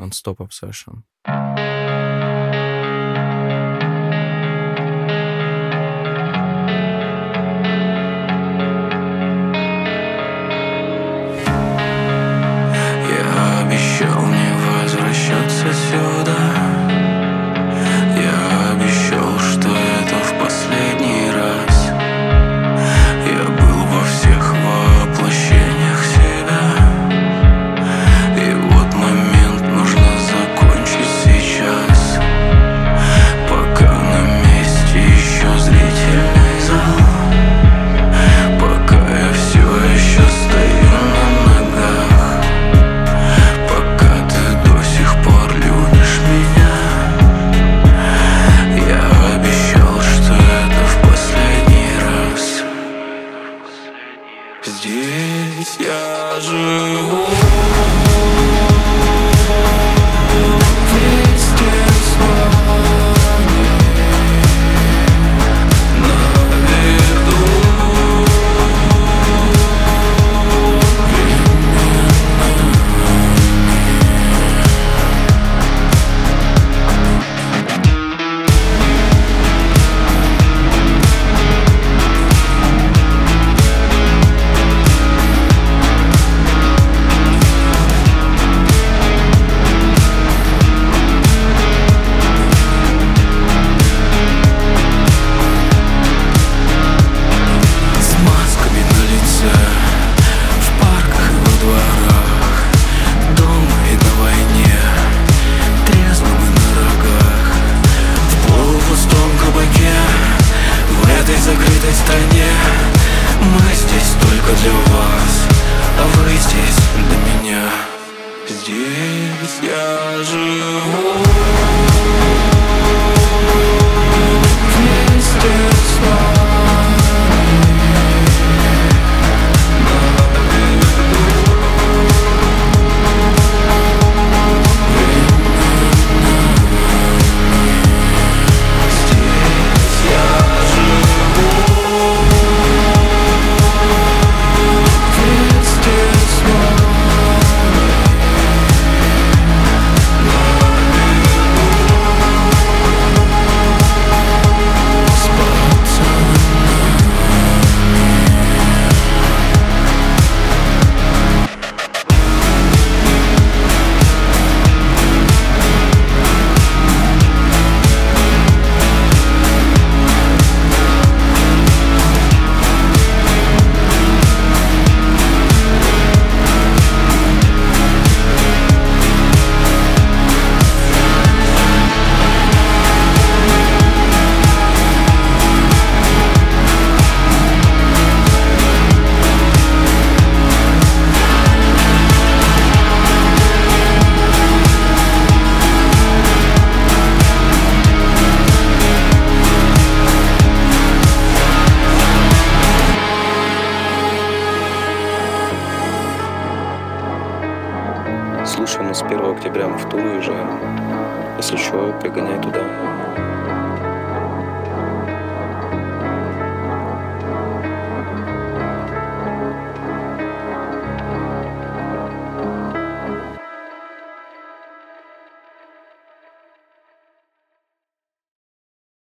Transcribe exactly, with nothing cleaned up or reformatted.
Non-Stop Obsession. Я обещал не возвращаться сюда. Я обещал, что это в последний раз. Я был во всех воплощениях себя. И вот момент нужно закончить сейчас. Пока на месте еще зрительный зал. Пока я все еще стою на ногах. Пока ты до сих пор любишь меня. Я обещал, что это в последний раз. Здесь я живу вместе с вами на виду. С масками на лице, в парках и во дворах, дома и на войне, трезвым и на рогах. В полупустом кабаке, в этой закрытой стране. Мы здесь только для вас, а вы здесь для меня. Здесь я живу вместе с вами на виду. Здесь я живу вместе с вами с пацанами. Слушай, мы с первого октября в тур уезжаем. Если что, пригоняй туда.